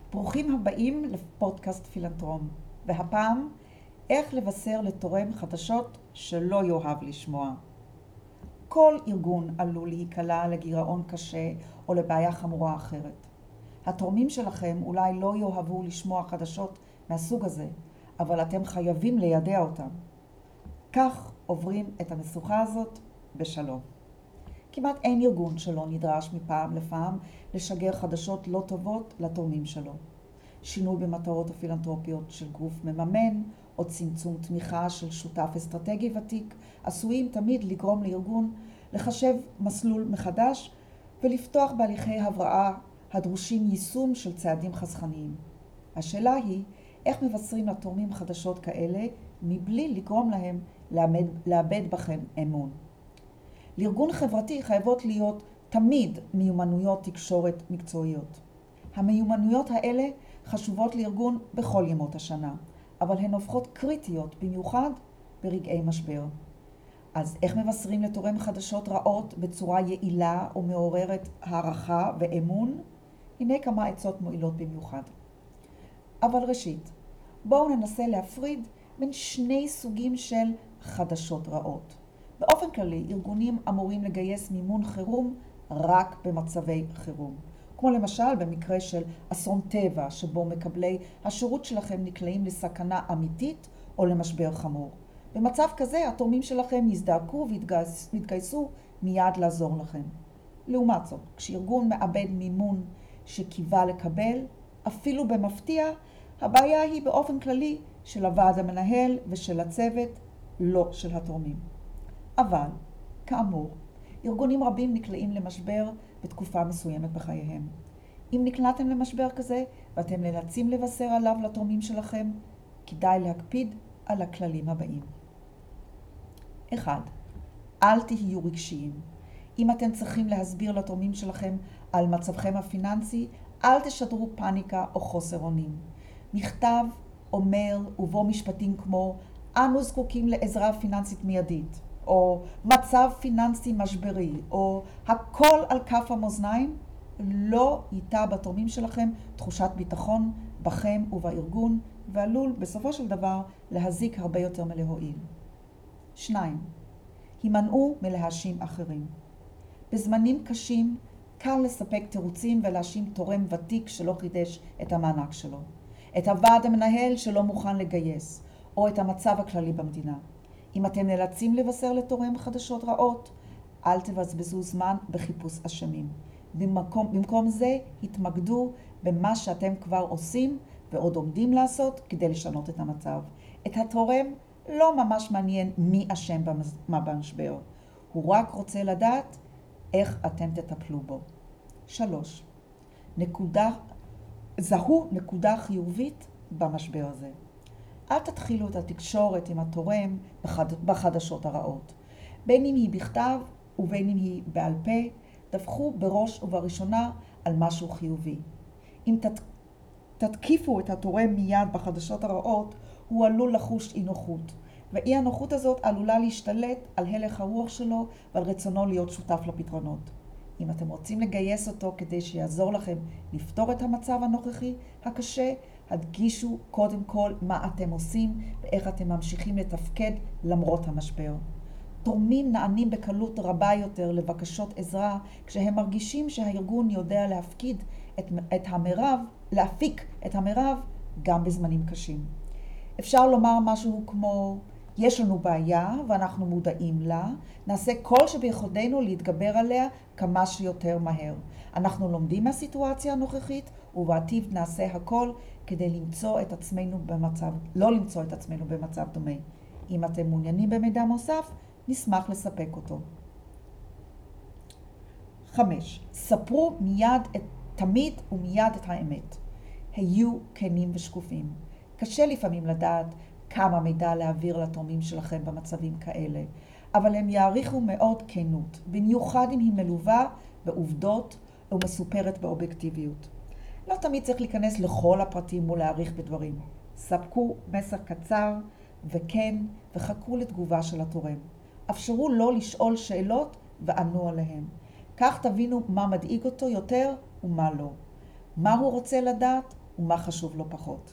ברוכים הבאים לפודקאסט פילנתרום, והפעם איך לבשר לתורם חדשות שלא יאהב לשמוע. כל ארגון עלול להיקלע לגירעון קשה או לבעיה חמורה אחרת. התורמים שלכם אולי לא יאהבו לשמוע חדשות מהסוג הזה, אבל אתם חייבים לידע אותם. כך עוברים את המשוכה הזאת בשלום. כמעט אין ארגון שלא נדרש מפעם לפעם לשגר חדשות לא טובות לתורמים שלו. שינוי במטרות הפילנתרופיות של גוף מממן או צמצום תמיכה של שותף אסטרטגי ותיק עשויים תמיד לגרום לארגון לחשב מסלול מחדש ולפתוח בהליכי הבראה הדרושים יישום של צעדים חסכניים. השאלה היא איך מבשרים לתורמים חדשות כאלה מבלי לגרום להם לאבד בכם אמון. לארגון חברתי חייבות להיות תמיד מיומנויות תקשורת מקצועיות. המיומנויות האלה חשובות לארגון בכל ימות השנה, אבל הן הופכות קריטיות במיוחד ברגעי משבר. אז איך מבשרים לתורם חדשות רעות בצורה יעילה ומעוררת הערכה ואמון? הנה כמה עצות מועילות במיוחד. אבל ראשית, בואו ננסה להפריד בין שני סוגים של חדשות רעות. באופן כללי, ארגונים אמורים לגייס מימון חירום רק במצבי חירום. כמו למשל במקרה של אסון טבע, שבו מקבלי השירות שלכם נקלעים לסכנה אמיתית או למשבר חמור. במצב כזה, התורמים שלכם יזדעקו ויתגייסו מיד לעזור לכם. לעומת זאת, כשארגון מאבד מימון שקיווה לקבל, אפילו במפתיע, הבעיה היא באופן כללי של הוועד המנהל ושל הצוות, לא של התורמים. אבל, כאמור, ארגונים רבים נקלעים למשבר בתקופה מסוימת בחייהם. אם נקלעתם למשבר כזה ואתם נאלצים לבשר עליו לתורמים שלכם, כדאי להקפיד על הכללים הבאים. 1. אל תהיו רגשיים. אם אתם צריכים להסביר לתורמים שלכם על מצבכם הפיננסי, אל תשדרו פאניקה או חוסר אונים. מכתב אומר ובו משפטים כמו אנו זקוקים לעזרה פיננסית מיידית, או מצב פיננסי משברי, או הכל על כף המאזניים, לא ייטע בתורמים שלכם תחושת ביטחון בכם ובארגון, ועלול בסופו של דבר להזיק הרבה יותר מלהועיל. 2. הימנעו מלהאשים אחרים. בזמנים קשים קל לספק תירוצים ולהאשים תורם ותיק שלא חידש את המענק שלו, את הוועד המנהל שלא מוכן לגייס, או את המצב הכללי במדינה. אם אתם נאלצים לבשר לתורם חדשות רעות, אל תבזבזו זמן בחיפוש אשמים. במקום זה, התמקדו במה שאתם כבר עושים ועוד עומדים לעשות כדי לשנות את המצב. את התורם לא ממש מעניין מי אשם במשבר. הוא רק רוצה לדעת איך אתם תטפלו בו. 3. זהו נקודה חיובית במשבר הזה. אל תתחילו את התקשורת עם התורם בחדשות הרעות. בין אם היא בכתב ובין אם היא בעל פה, דווחו בראש ובראשונה על משהו חיובי. אם תתקיפו את התורם מיד בחדשות הרעות, הוא עלול לחוש אי נוחות. ואי הנוחות הזאת עלולה להשתלט על הלך הרוח שלו ועל רצונו להיות שותף לפתרונות. אם אתם רוצים לגייס אותו כדי שיעזור לכם לפתור את המצב הנוכחי הקשה, הדגישו קודם כל מה אתם עושים ואיך אתם ממשיכים לתפקד למרות המשבר. תורמים נענים בקלות רבה יותר לבקשות עזרה כשהם מרגישים שהארגון יודע להפיק את המרב גם בזמנים קשים. אפשר לומר משהו כמו, יש לנו בעיה ואנחנו מודעים לה, נעשה כל שביכולתנו להתגבר עליה כמה שיותר מהר. אנחנו לומדים מהסיטואציה הנוכחית ובעתיד נעשה הכל כדי לא למצוא את עצמנו במצב דומה. אם אתם מעוניינים במידע נוסף, נשמח לספק אותו. 5. ספרו תמיד ומיד את האמת. היו כנים ושקופים. קשה לפעמים לדעת כמה מידע להעביר לתורמים שלכם במצבים כאלה, אבל הם יעריכו מאוד כנות, במיוחד אם היא מלווה בעובדות ומסופרת באובייקטיביות. לא תמיד צריך להיכנס לכל הפרטים ולהעריך בדברים. ספקו מסר קצר וכן וחכו לתגובה של התורם. אפשרו לו לשאול שאלות וענו עליהם. כך תבינו מה מדאיג אותו יותר ומה לא. מה הוא רוצה לדעת ומה חשוב לו פחות.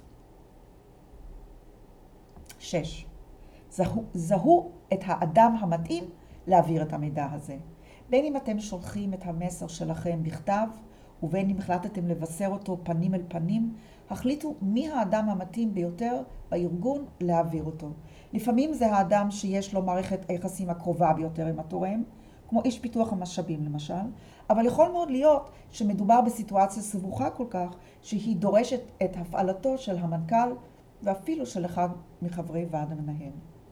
6. זהו את האדם המתאים להעביר את המידע הזה. בין אם אתם שולחים את המסר שלכם בכתב, ובין אם החלטתם לבשר אותו פנים אל פנים, החליטו מי האדם המתאים ביותר בארגון להעביר אותו. לפעמים זה האדם שיש לו מערכת היחסים הקרובה ביותר עם התורם, כמו איש פיתוח המשאבים למשל, אבל יכול מאוד להיות שמדובר בסיטואציה סבוכה כל כך, שהיא דורשת את הפעלתו של המנכ"ל ואפילו של אחד מחברי ועד המנהל.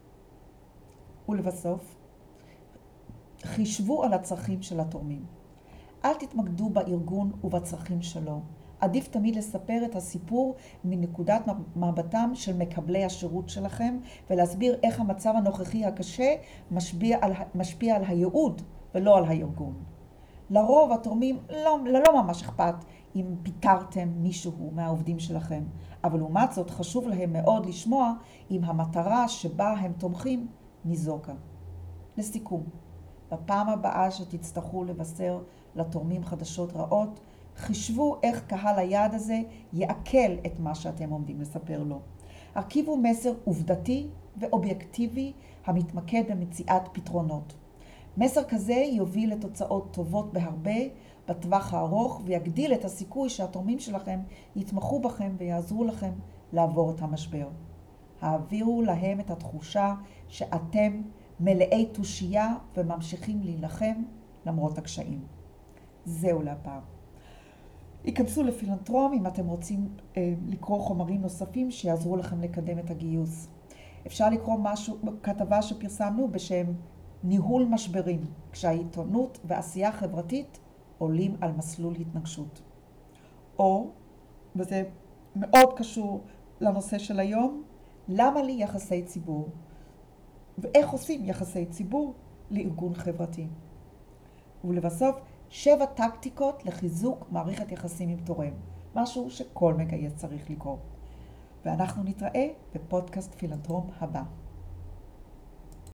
ולבסוף, חישבו על הצרכים של התורמים. אל תתמקדו בארגון ובצרכים שלו. עדיף תמיד לספר את הסיפור מנקודת מבטם של מקבלי השירות שלכם, ולהסביר איך המצב הנוכחי הקשה משפיע על הייעוד ולא על הארגון. לרוב התורמים לא ממש אכפת אם פיטרתם מישהו מהעובדים שלכם, אבל לעומת זאת חשוב להם מאוד לשמוע אם המטרה שבה הם תומכים ניזוקה. לסיכום, בפעם הבאה שתצטרכו לבשר לתורמים חדשות רעות, חישבו איך קהל היעד הזה יעכל את מה שאתם עומדים לספר לו. הרכיבו מסר עובדתי ואובייקטיבי המתמקד במציאת פתרונות. מסר כזה יוביל לתוצאות טובות בהרבה בטווח הארוך ויגדיל את הסיכוי שהתורמים שלכם יתמכו בכם ויעזרו לכם לעבור את המשבר. העבירו להם את התחושה שאתם מלאי תושייה וממשיכים להילחם למרות הקשיים. זהו להפעם. היכנסו לפילנתרום אם אתם רוצים לקרוא חומרים נוספים שיעזרו לכם לקדם את הגיוס. אפשר לקרוא כתבה שפרסמנו בשם ניהול משברים, כשהעיתונות ועשייה חברתית עולים על מסלול התנגשות. או, וזה מאוד קשור לנושא של היום, למה לי יחסי ציבור? ואיך עושים יחסי ציבור לארגון חברתי? ולבסוף, 7 טקטיקות לחיזוק מערכת יחסים עם תורם, משהו שכל מגייס צריך לקרוא. ואנחנו נתראה בפודקאסט פילנתרום הבא.